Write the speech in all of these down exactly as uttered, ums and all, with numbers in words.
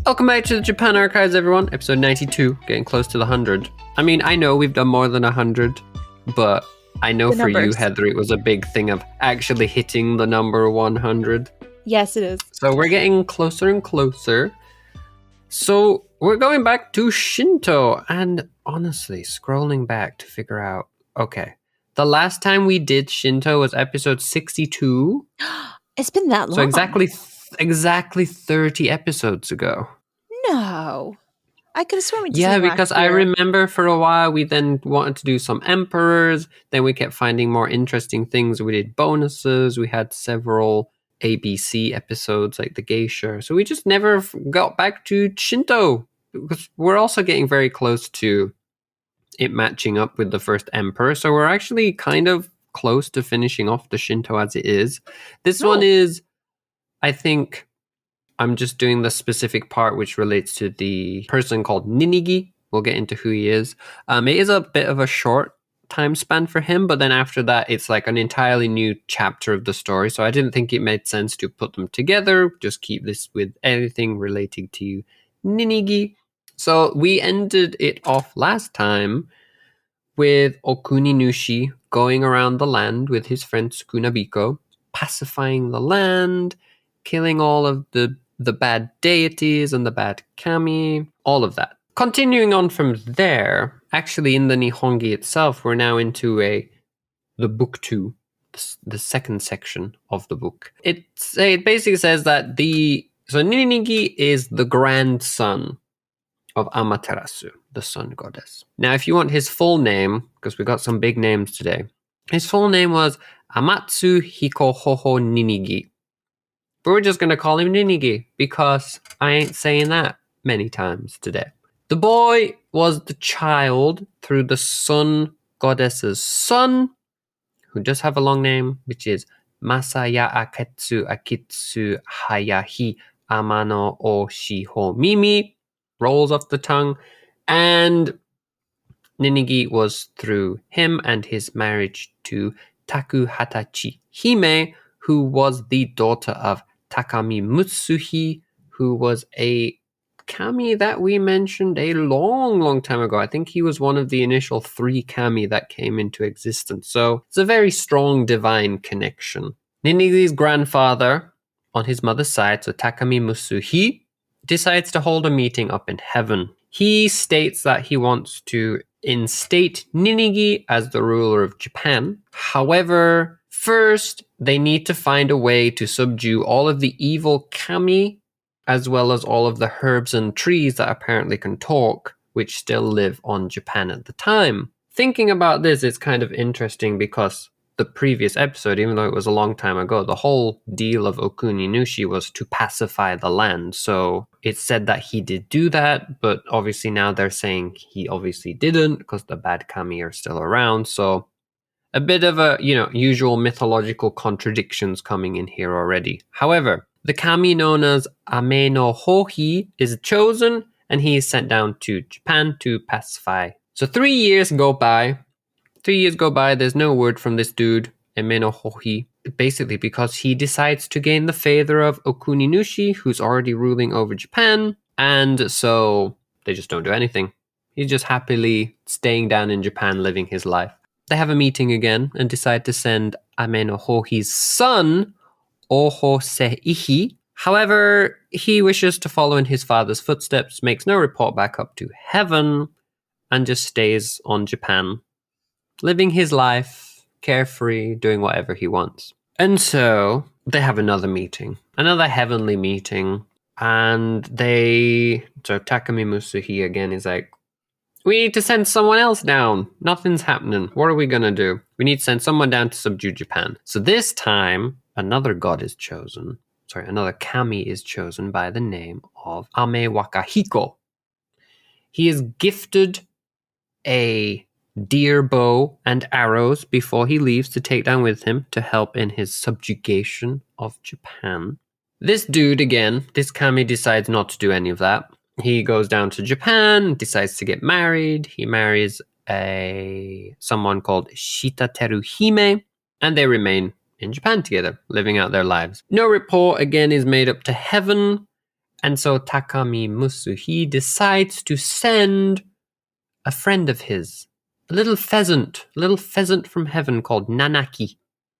Welcome back to the Japan Archives, everyone. Episode ninety-two, getting close to the one hundred. I mean, I know we've done more than one hundred, but I know The for numbers. you, Heather, it was a big thing of actually hitting the number one hundred. Yes, it is. So we're getting closer and closer. So we're going back to Shinto, and honestly, scrolling back to figure out, okay, the last time we did Shinto was episode sixty-two. It's been that long. So exactly, exactly thirty episodes ago. No. I could have sworn we did Yeah, something because last I year. remember for a while we then wanted to do some emperors. Then we kept finding more interesting things. We did bonuses. We had several A B C episodes like the geisha. So we just never f- got back to Shinto because we're also getting very close to it matching up with the first emperor. So we're actually kind of close to finishing off the Shinto as it is. This Oh. one is, I think, I'm just doing the specific part which relates to the person called Ninigi. We'll get into who he is. Um, it is a bit of a short time span for him, but then after that, it's like an entirely new chapter of the story. So I didn't think it made sense to put them together. Just keep this with anything relating to Ninigi. So we ended it off last time with Okuni Nushi going around the land with his friend Tsukunabiko, pacifying the land, killing all of the, the bad deities and the bad kami, all of that. Continuing on from there, actually in the Nihongi itself, we're now into a the book two, the, the second section of the book. It's, it basically says that the so Ninigi is the grandson of Amaterasu, the sun goddess. Now, if you want his full name, because we got some big names today, his full name was Amatsu Hikohoho Ninigi. But we're just going to call him Ninigi because I ain't saying that many times today. The boy was the child through the sun goddess's son, who does have a long name, which is Masaya Aketsu Akitsu Hayahi Amano O Shiho Mimi. Rolls off the tongue. And Ninigi was through him and his marriage to Taku Hatachi Hime, who was the daughter of Takami Mutsuhi, who was a kami that we mentioned a long, long time ago. I think he was one of the initial three kami that came into existence. So it's a very strong divine connection. Ninigi's grandfather on his mother's side, so Takami Mutsuhi, decides to hold a meeting up in heaven. He states that he wants to instate Ninigi as the ruler of Japan. However, first, they need to find a way to subdue all of the evil kami, as well as all of the herbs and trees that apparently can talk, which still live on Japan at the time. Thinking about this, it's kind of interesting because the previous episode, even though it was a long time ago, the whole deal of Okuni Nushi was to pacify the land. So it's said that he did do that, but obviously now they're saying he obviously didn't because the bad kami are still around. So a bit of a, you know, usual mythological contradictions coming in here already. However, the kami known as Ame no Hohi is chosen and he is sent down to Japan to pacify. So three years go by. Three years go by, there's no word from this dude, Ame no Hohi, basically because he decides to gain the favor of Okuni Nushi, who's already ruling over Japan, and so they just don't do anything. He's just happily staying down in Japan, living his life. They have a meeting again and decide to send Ame no Hohi's son, Oho Seihi. However, he wishes to follow in his father's footsteps, makes no report back up to heaven, and just stays on Japan, living his life, carefree, doing whatever he wants. And so they have another meeting, another heavenly meeting, and they, so Takami Mutsuhi again is like, we need to send someone else down. Nothing's happening. What are we going to do? We need to send someone down to subdue Japan. So this time, another god is chosen. Sorry, another kami is chosen by the name of Ame Wakahiko. He is gifted a deer bow and arrows before he leaves to take down with him to help in his subjugation of Japan. This dude, again, this kami decides not to do any of that. He goes down to Japan, decides to get married. He marries a someone called Shitateru Hime, and they remain in Japan together, living out their lives. No report, again, is made up to heaven, And so Takami Musuhi decides to send a friend of his, a little pheasant, a little pheasant from heaven called Nanaki.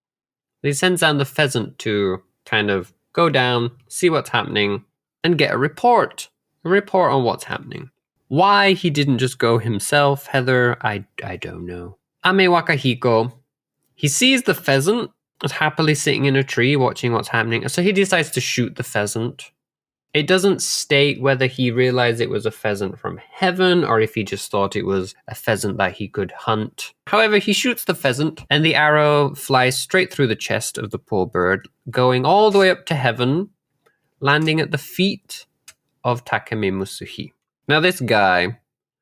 He sends down the pheasant to kind of go down, see what's happening, and get a report. A report on what's happening. Why he didn't just go himself, Heather, I, I don't know. Ame Wakahiko, he sees the pheasant is happily sitting in a tree watching what's happening, so he decides to shoot the pheasant. It doesn't state whether he realized it was a pheasant from heaven or if he just thought it was a pheasant that he could hunt. However, he shoots the pheasant and the arrow flies straight through the chest of the poor bird, going all the way up to heaven, landing at the feet of Takami Musuhi. Now this guy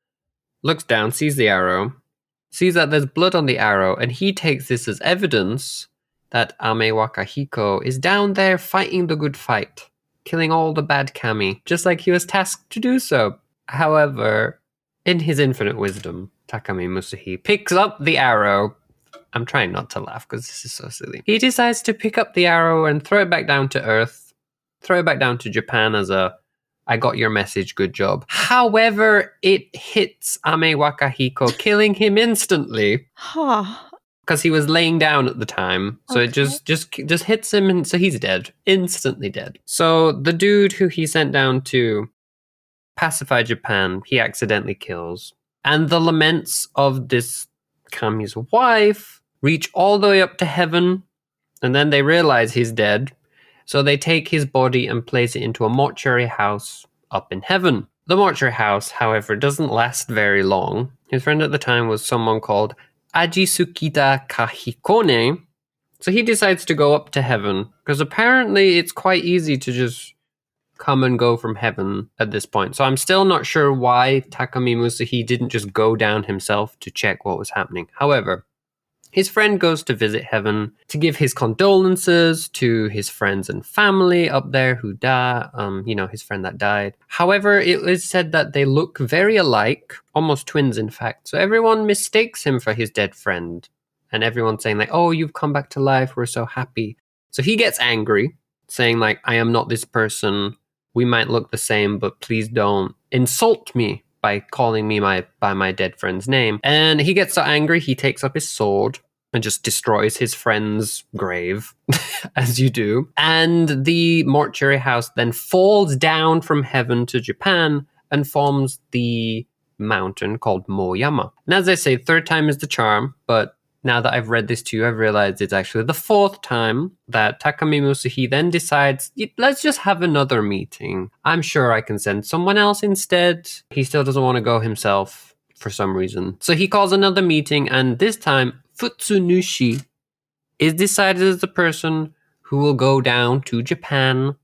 looks down, sees the arrow, sees that there's blood on the arrow, and he takes this as evidence that Ame Wakahiko is down there fighting the good fight, killing all the bad kami, just like he was tasked to do so. However, in his infinite wisdom, Takami Musuhi picks up the arrow. I'm trying not to laugh because this is so silly. He decides to pick up the arrow and throw it back down to Earth, throw it back down to Japan as a, I got your message, good job. However, it hits Ame Wakahiko, killing him instantly. Huh. Because he was laying down at the time. So Okay. it just, just just hits him, and so he's dead. Instantly dead. So the dude who he sent down to pacify Japan, he accidentally kills. And the laments of this Kami's wife reach all the way up to heaven, and then they realize he's dead. So they take his body and place it into a mortuary house up in heaven. The mortuary house, however, doesn't last very long. His friend at the time was someone called Ajisukita Kahikone. So he decides to go up to heaven, because apparently it's quite easy to just come and go from heaven at this point. So I'm still not sure why Takami Musuhi didn't just go down himself to check what was happening. However, his friend goes to visit heaven to give his condolences to his friends and family up there who died, um, you know, his friend that died. However, it is said that they look very alike, almost twins in fact. So everyone mistakes him for his dead friend. And everyone's saying like, oh, you've come back to life, we're so happy. So he gets angry, saying like, I am not this person. We might look the same, but please don't insult me by calling me my by my dead friend's name. And he gets so angry, he takes up his sword and just destroys his friend's grave, as you do. And the mortuary house then falls down from heaven to Japan and forms the mountain called Moyama. And as I say, third time is the charm, but now that I've read this to you, I've realized it's actually the fourth time that Takami Musuhi then decides, let's just have another meeting. I'm sure I can send someone else instead. He still doesn't want to go himself for some reason. So he calls another meeting, and this time, Futsunushi is decided as the person who will go down to Japan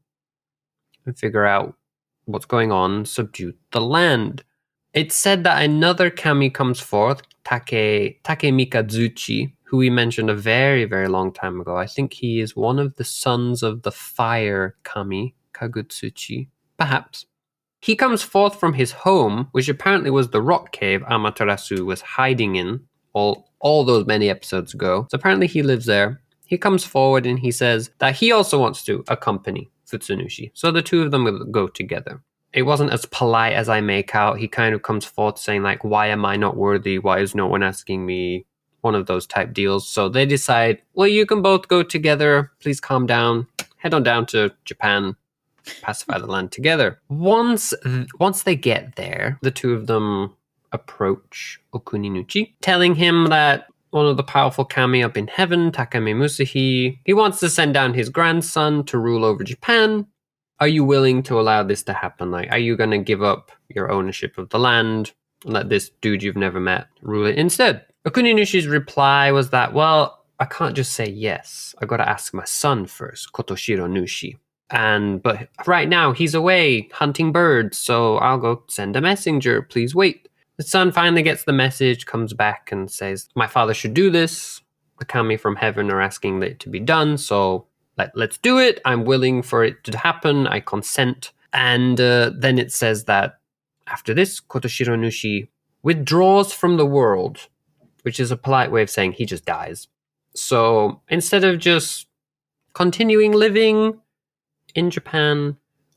and figure out what's going on, subdue the land. It's said that another kami comes forth, Take, Takemika Zuchi, who we mentioned a very, very long time ago. I think he is one of the sons of the fire kami, Kagutsuchi. Perhaps. He comes forth from his home, which apparently was the rock cave Amaterasu was hiding in all, all those many episodes ago. So apparently he lives there. He comes forward and he says that he also wants to accompany Futsunushi. So the two of them will go together. It wasn't as polite as I make out. He kind of comes forth saying like, why am I not worthy? Why is no one asking me? One of those type deals. So they decide, well, you can both go together. Please calm down. Head on down to Japan. Pacify the land together. Once, once they get there, the two of them approach Okuninuchi, telling him that one of the powerful kami up in heaven, Takami Musuhi, he wants to send down his grandson to rule over Japan. Are you willing to allow this to happen? Like, are you going to give up your ownership of the land and let this dude you've never met rule it instead? Okuninushi's reply was that, well, I can't just say yes. I got to ask my son first, Kotoshiro Nushi. And, but right now he's away hunting birds, so I'll go send a messenger. Please wait. The son finally gets the message, comes back and says, my father should do this. The kami from heaven are asking it to be done, so Let, let's do it. I'm willing for it to happen. I consent. And uh, then it says that after this, Kotoshiro Nushi withdraws from the world, which is a polite way of saying he just dies. So instead of just continuing living in Japan,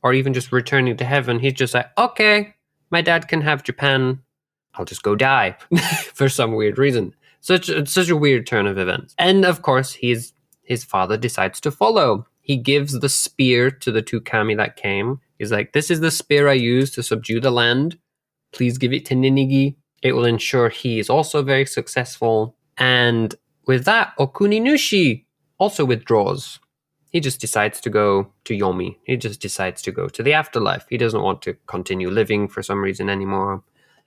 or even just returning to heaven. He's just like, okay, my dad can have Japan. I'll just go die for some weird reason. Such, such a weird turn of events. And of course, he's, his father decides to follow. He gives the spear to the two kami that came. He's like, this is the spear I used to subdue the land. Please give it to Ninigi. It will ensure he is also very successful. And with that, Okuninushi also withdraws. He just decides to go to Yomi. He just decides to go to the afterlife. He doesn't want to continue living for some reason anymore.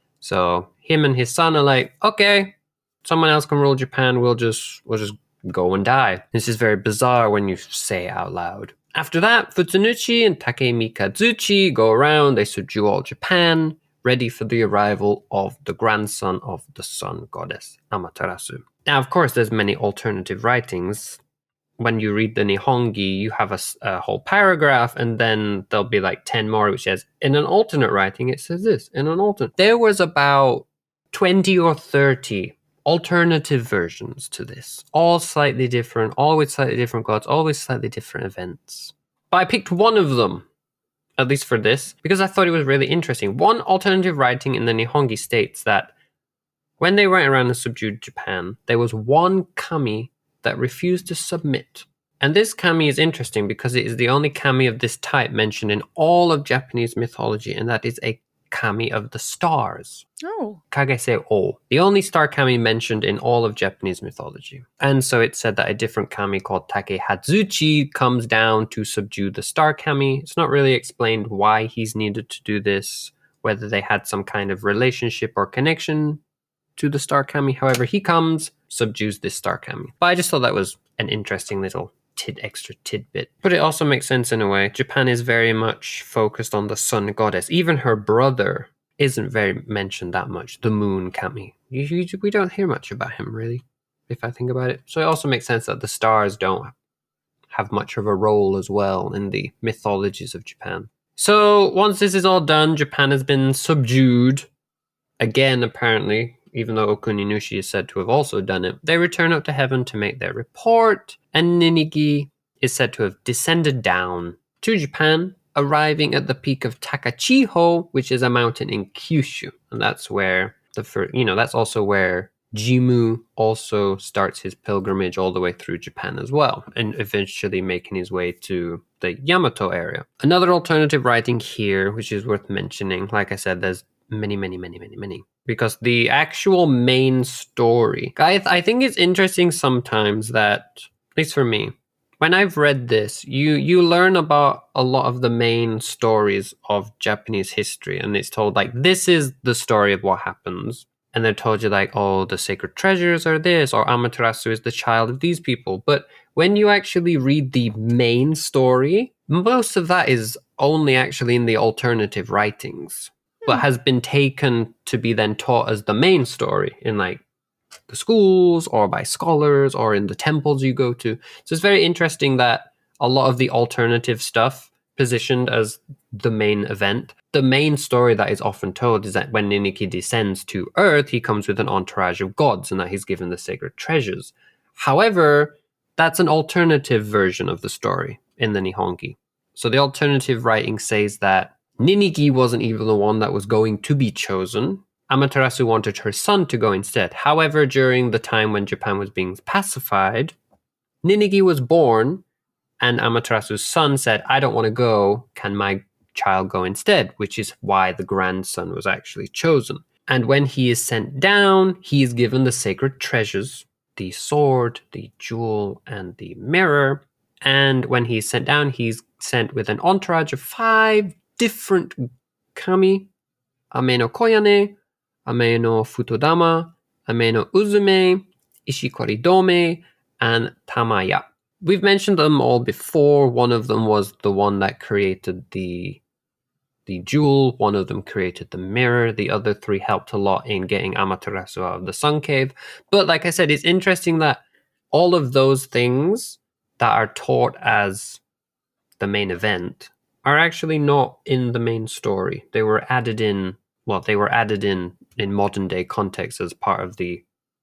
So him and his son are like, okay, someone else can rule Japan. We'll just we'll just go and die. This is very bizarre when you say it out loud. After that, Futsunuchi and Takemi Kazuchi go around. They subdue all Japan, ready for the arrival of the grandson of the sun goddess, Amaterasu. Now, of course, there's many alternative writings. When you read the Nihongi, you have a, a whole paragraph, and then there'll be like ten more, which says, in an alternate writing, it says this. In an alternate. There was about twenty or thirty alternative versions to this. All slightly different, all with slightly different gods, always slightly different events. But I picked one of them, at least for this, because I thought it was really interesting. One alternative writing in the Nihongi states that when they went around and subdued Japan, there was one kami that refused to submit. And this kami is interesting because it is the only kami of this type mentioned in all of Japanese mythology, and that is a kami of the stars. Oh. Kagese O. The only star kami mentioned in all of Japanese mythology. And so it said that a different kami called Take Hatsuchi comes down to subdue the star kami. It's not really explained why he's needed to do this, whether they had some kind of relationship or connection to the star kami. However, he comes, subdues this star kami. But I just thought that was an interesting little tid extra tidbit. But it also makes sense in a way. Japan is very much focused on the sun goddess. Even her brother isn't very mentioned that much, the moon kami. You, you, we don't hear much about him, really, if I think about it. So it also makes sense that the stars don't have much of a role as well in the mythologies of Japan. So once this is all done, Japan has been subdued again, apparently. Even though Okuninushi is said to have also done it, they return up to heaven to make their report, and Ninigi is said to have descended down to Japan, arriving at the peak of Takachiho, which is a mountain in Kyushu, and that's where the first, you know, that's also where Jimmu also starts his pilgrimage all the way through Japan as well, and eventually making his way to the Yamato area. Another alternative writing here, which is worth mentioning, like I said, there's many, many, many, many, many. Because the actual main story, I, th- I think it's interesting sometimes that, at least for me, when I've read this, you, you learn about a lot of the main stories of Japanese history. And it's told like, this is the story of what happens. And they're told you like, oh, the sacred treasures are this, or Amaterasu is the child of these people. But when you actually read the main story, most of that is only actually in the alternative writings, but has been taken to be then taught as the main story in like the schools or by scholars or in the temples you go to. So it's very interesting that a lot of the alternative stuff positioned as the main event. The main story that is often told is that when Ninigi descends to Earth, he comes with an entourage of gods and that he's given the sacred treasures. However, that's an alternative version of the story in the Nihongi. So the alternative writing says that Ninigi wasn't even the one that was going to be chosen. Amaterasu wanted her son to go instead. However, during the time when Japan was being pacified, Ninigi was born, and Amaterasu's son said, I don't want to go, can my child go instead? Which is why the grandson was actually chosen. And when he is sent down, he is given the sacred treasures, the sword, the jewel, and the mirror. And when he's sent down, he's sent with an entourage of five different kami: Ame no Koyane, Ame no Futodama, Ame no Uzume, Ishikoridome, and Tamaya. We've mentioned them all before. One of them was the one that created the, the jewel. One of them created the mirror. The other three helped a lot in getting Amaterasu out of the sun cave. But like I said, it's interesting that all of those things that are taught as the main event are actually not in the main story. They were added in, well, they were added in in modern day context as part of the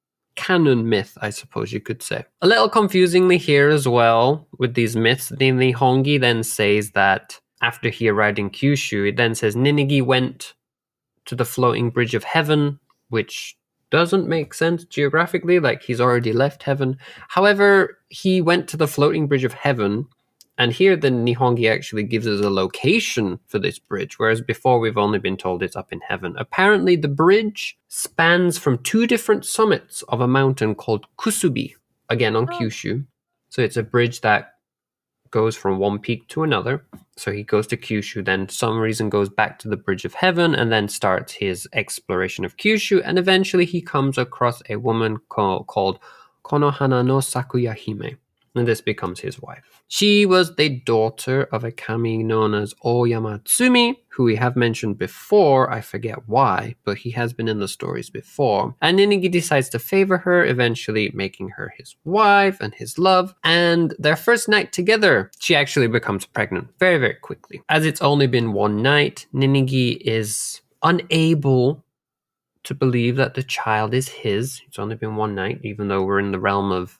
canon myth, I suppose you could say. A little confusingly here as well with these myths, the Nihongi then says that after he arrived in Kyushu, it then says Ninigi went to the floating bridge of heaven, which doesn't make sense geographically, like he's already left heaven. However, he went to the floating bridge of heaven, and here the Nihongi actually gives us a location for this bridge, whereas before we've only been told it's up in heaven. Apparently, the bridge spans from two different summits of a mountain called Kusubi, again on Kyushu. So it's a bridge that goes from one peak to another. So he goes to Kyushu, then for some reason goes back to the Bridge of Heaven, and then starts his exploration of Kyushu, and eventually he comes across a woman call, called Konohana no Sakuya Hime, and this becomes his wife. She was the daughter of a kami known as Oyama Tsumi, who we have mentioned before. I forget why, but he has been in the stories before. And Ninigi decides to favor her, eventually making her his wife and his love. And their first night together, she actually becomes pregnant very, very quickly. As it's only been one night, Ninigi is unable to believe that the child is his. It's only been one night, even though we're in the realm of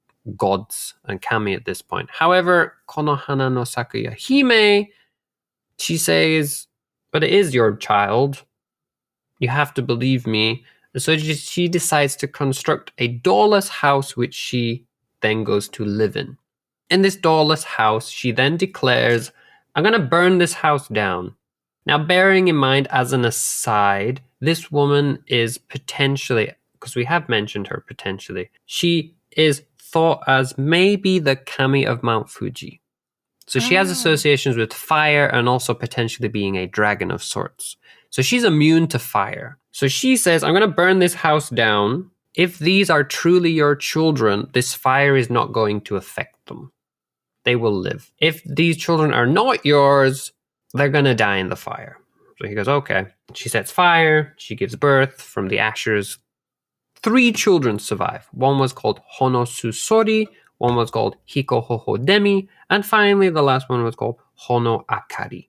gods and kami at this point. However, Konohana no Sakuya Hime, she says, but it is your child. You have to believe me. And so she, she decides to construct a doorless house, which she then goes to live in. In this doorless house, she then declares, I'm going to burn this house down. Now, bearing in mind, as an aside, this woman is potentially, because we have mentioned her potentially, she is thought as maybe the kami of Mount Fuji. So she oh. has associations with fire and also potentially being a dragon of sorts. So she's immune to fire. So she says, I'm going to burn this house down. If these are truly your children, this fire is not going to affect them. They will live. If these children are not yours, they're going to die in the fire. So he goes, okay. She sets fire. She gives birth from the ashes. Three children survive. One was called Honosusori, one was called Hikohoho Demi, and finally the last one was called Hono Akari.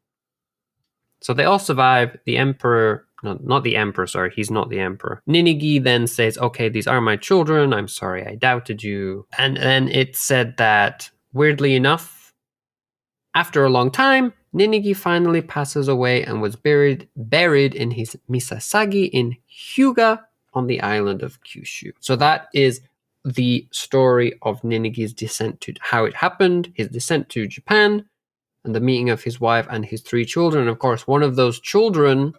So they all survive. The emperor, no, not the emperor, sorry, he's not the emperor. Ninigi then says, okay, these are my children. I'm sorry I doubted you. And then it said that, weirdly enough, after a long time, Ninigi finally passes away and was buried, buried in his Misasagi in Hyuga, on the island of Kyushu. So that is the story of Ninigi's descent to how it happened, his descent to Japan, and the meeting of his wife and his three children. And of course, one of those children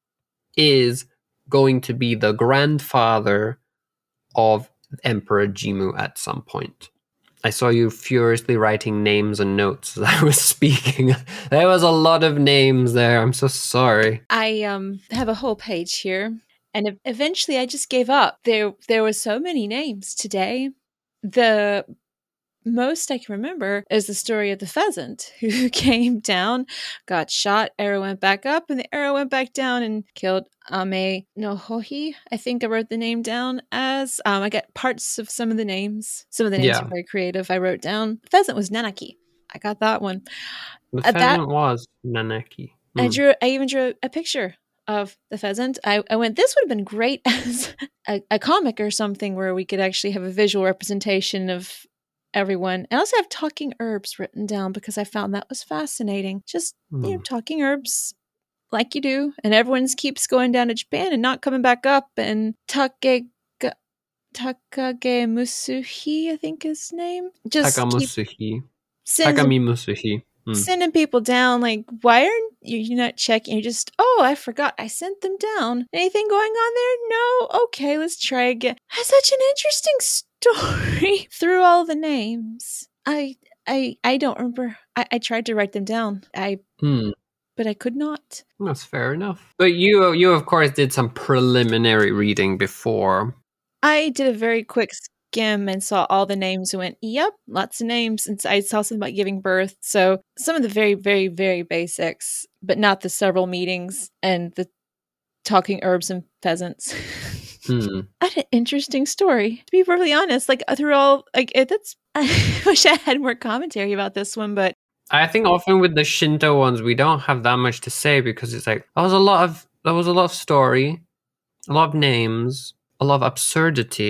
is going to be the grandfather of Emperor Jimmu at some point. I saw you furiously writing names and notes as I was speaking. There was a lot of names there. I'm so sorry. I um have a whole page here. And eventually I just gave up. There there were so many names today. The most I can remember is the story of the pheasant who came down, got shot, arrow went back up, and the arrow went back down and killed Ame no Hohi. I think I wrote the name down as. Um, I got parts of some of the names. Some of the names yeah. are very creative. I wrote down. The pheasant was Nanaki. I got that one. The pheasant uh, that, was Nanaki. Mm. I drew. I even drew a picture of the pheasant. I, I went, this would have been great as a, a comic or something where we could actually have a visual representation of everyone. I also have talking herbs written down because I found that was fascinating. Just, mm. you know, talking herbs like you do. And everyone keeps going down to Japan and not coming back up. And Take, Takage Musuhi, I think his name. Just Takamusuhi. Takami Musuhi. Sending people down, like, why aren't you you're not checking? You just, oh, I forgot. I sent them down. Anything going on there? No? Okay, let's try again. Has such an interesting story through all the names. I I I don't remember. I, I tried to write them down. I hmm. But I could not. That's fair enough. But you you of course did some preliminary reading before. I did a very quick skim and saw all the names and went, yep, lots of names. And I saw something about giving birth. So some of the very, very, very basics, but not the several meetings and the talking herbs and pheasants. Hmm. I had an interesting story, to be perfectly honest. Like through all, like it, that's, I wish I had more commentary about this one, but I think often with the Shinto ones, we don't have that much to say because it's like, there was a lot of, there was a lot of story, a lot of names, a lot of absurdity.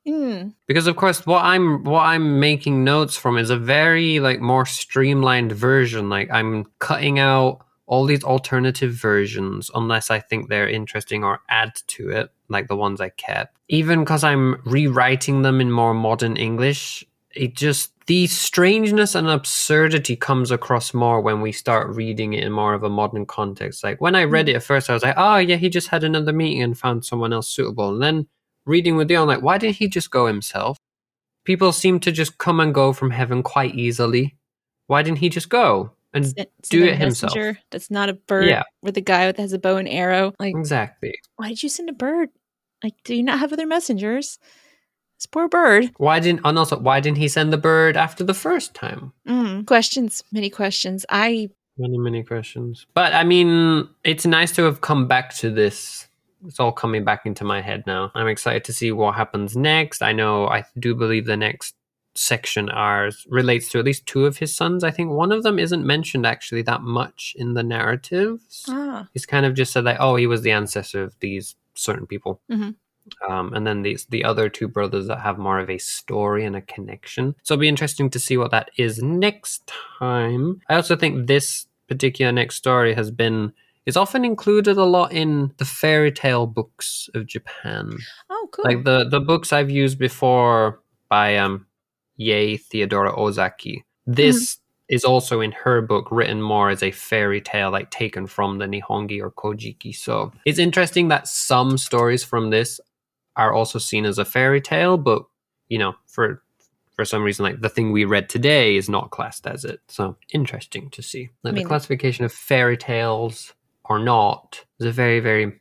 Mm. Because of course what I'm what I'm making notes from is a very like more streamlined version. Like I'm cutting out all these alternative versions unless I think they're interesting or add to it, like the ones I kept. Even because I'm rewriting them in more modern English, it just the strangeness and absurdity comes across more when we start reading it in more of a modern context. Like when I read it at first, I was like, oh yeah, he just had another meeting and found someone else suitable. And then reading with Dion, like, why didn't he just go himself? People seem to just come and go from heaven quite easily. Why didn't he just go and Send, send do a it himself? messenger that's not a bird Yeah. with a guy that has a bow and arrow. Like, Exactly. why did you send a bird? Like, do you not have other messengers? This poor bird. Why didn't, and also, why didn't he send the bird after the first time? Mm. Questions, many questions. I Many, many questions. But I mean, it's nice to have come back to this. It's all coming back into my head now. I'm excited to see what happens next. I know, I do believe the next section ours relates to at least two of his sons. I think one of them isn't mentioned actually that much in the narratives. ah. He's kind of just said like, oh, he was the ancestor of these certain people. Mm-hmm. Um, and then these the other two brothers that have more of a story and a connection. So it'll be interesting to see what that is next time. I also think this particular next story has been is often included a lot in the fairy tale books of Japan. Oh, cool. Like the the books I've used before by um Yae Theodora Ozaki. This mm-hmm. is also in her book, written more as a fairy tale, like taken from the Nihongi or Kojiki. So it's interesting that some stories from this are also seen as a fairy tale, but you know, for for some reason, like the thing we read today is not classed as it. So interesting to see. Like I mean, the classification of fairy tales or not is a very, very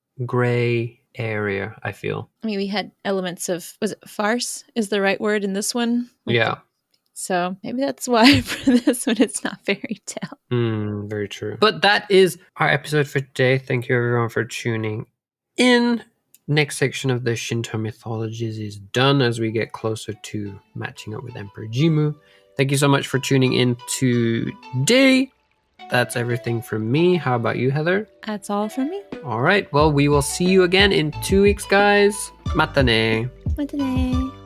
gray area, I feel. I mean, we had elements of, was it farce is the right word in this one? Like yeah. The, so maybe that's why for this one it's not fairy tale. Mm, very true. But that is our episode for today. Thank you everyone for tuning in. Next section of the Shinto mythologies is done as we get closer to matching up with Emperor Jimmu. Thank you so much for tuning in today. That's everything from me. How about you, Heather? That's all from me. All right. Well, we will see you again in two weeks, guys. Mata ne. Mata ne.